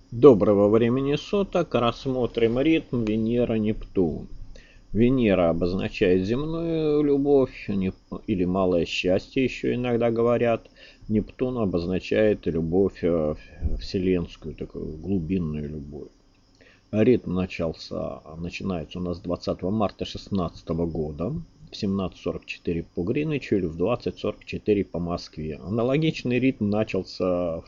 Доброго времени суток. Рассмотрим ритм Венера-Нептун. Венера обозначает земную любовь или малое счастье, еще иногда говорят. Нептун обозначает любовь вселенскую, такую глубинную любовь. Ритм начинается у нас 20 марта 2016 года в 17:44 по Гринвичу или в 20:44 по Москве. Аналогичный ритм начался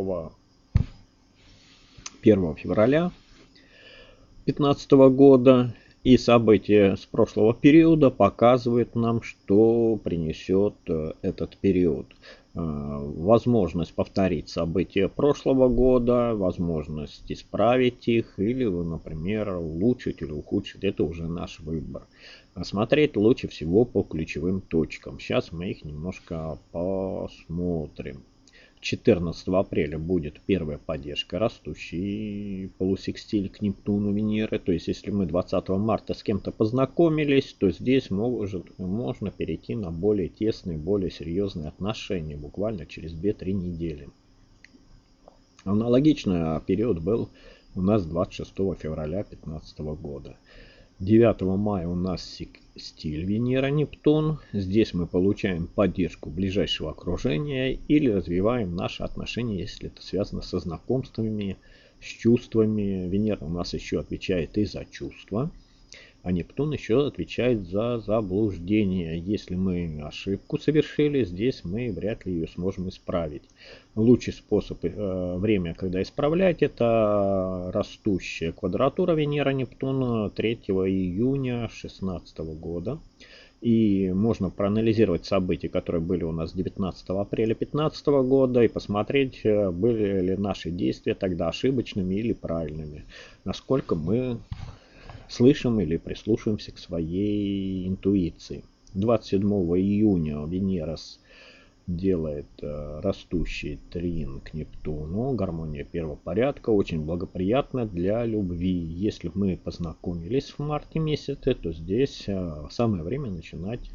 1 февраля 2015 года, и события с прошлого периода показывают нам, что принесет этот период. Возможность повторить события прошлого года, возможность исправить их, или, например, улучшить или ухудшить. Это уже наш выбор. Смотреть лучше всего по ключевым точкам. Сейчас мы их немножко посмотрим. 14 апреля будет первая поддержка, растущий полусекстиль к Нептуну Венеры. То есть, если мы 20 марта с кем-то познакомились, то здесь можно перейти на более тесные, более серьезные отношения буквально через 2-3 недели. Аналогичный период был у нас 26 февраля 2015 года. 9 мая у нас стиль Венера-Нептун. Здесь мы получаем поддержку ближайшего окружения или развиваем наши отношения, если это связано со знакомствами, с чувствами. Венера у нас еще отвечает и за чувства, а Нептун еще отвечает за заблуждение. Если мы ошибку совершили, здесь мы вряд ли ее сможем исправить. Лучший способ время, когда исправлять, это растущая квадратура Венера-Нептуна 3 июня 2016 года. И можно проанализировать события, которые были у нас 19 апреля 2015 года, и посмотреть, были ли наши действия тогда ошибочными или правильными. Насколько мы слышим или прислушиваемся к своей интуиции. 27 июня Венера делает растущий трин к Нептуну. Гармония первого порядка. Очень благоприятна для любви. Если мы познакомились в марте месяце, то здесь самое время начинать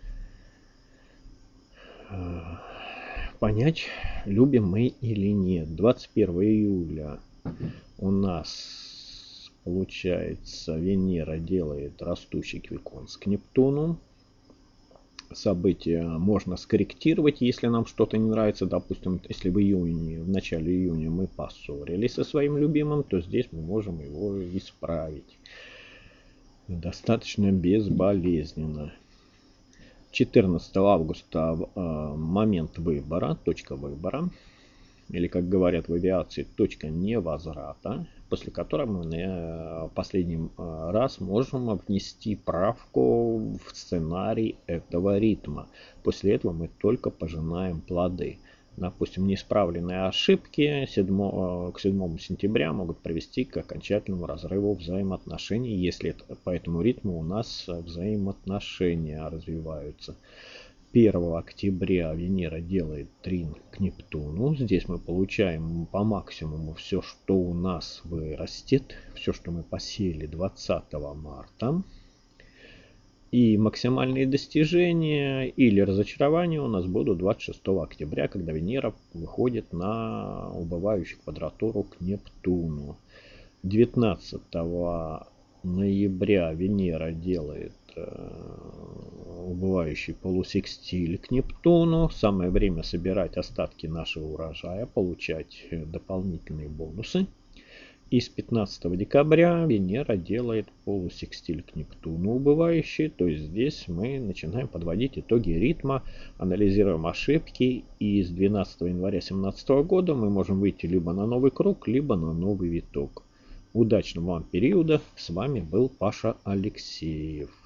понять, любим мы или нет. 21 июля у нас получается Венера делает растущий квиконс к Нептуну. События можно скорректировать, если нам что-то не нравится. Допустим, если в начале июня мы поссорились со своим любимым, то здесь мы можем его исправить достаточно безболезненно. 14 августа момент выбора, точка выбора, или, как говорят в авиации, точка невозврата, после которой мы последний раз можем внести правку в сценарий этого ритма. После этого мы только пожинаем плоды. Допустим, неисправленные ошибки к 7 сентября могут привести к окончательному разрыву взаимоотношений, если по этому ритму у нас взаимоотношения развиваются. 1 октября Венера делает трин к Нептуну. Здесь мы получаем по максимуму все, что у нас вырастет, все, что мы посеяли 20 марта. И максимальные достижения или разочарования у нас будут 26 октября, когда Венера выходит на убывающую квадратуру к Нептуну. 19 ноября Венера делает убывающий полусекстиль к Нептуну. Самое время собирать остатки нашего урожая, получать дополнительные бонусы. И с 15 декабря Венера делает полусекстиль к Нептуну убывающий. То есть здесь мы начинаем подводить итоги ритма, анализируем ошибки. И с 12 января 2017 года мы можем выйти либо на новый круг, либо на новый виток. Удачного вам периода. С вами был Паша Алексеев.